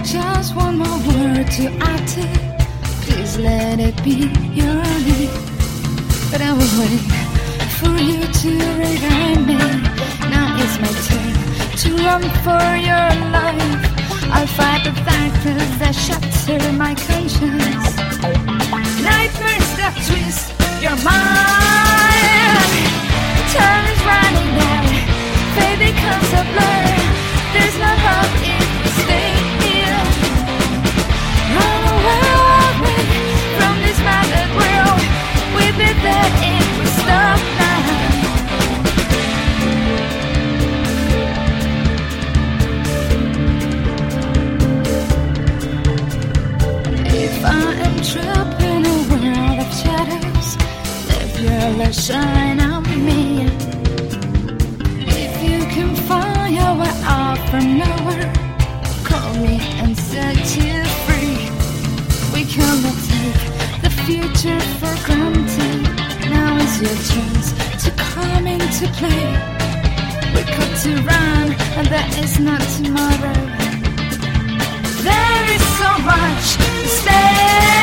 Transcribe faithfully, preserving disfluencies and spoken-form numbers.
Just one more word to utter. Please let it be your only. But I will wait for you to revive me. Now it's my turn to run for your life. I'll fight the factors that shatter my conscience. Nightmares that twist your mind. Time is running out. Fate becomes a blur. There's no hope if we stay here. Run away with me from this maddered world. We'd be there if we stop now. If I am trapped in a world of shadows, let your light shine on me. If you can find your way out from nowhere, call me and set you free. We cannot take the future for granted. Now is your chance to come into play. We got to run, and there is not tomorrow. There is so much to stay.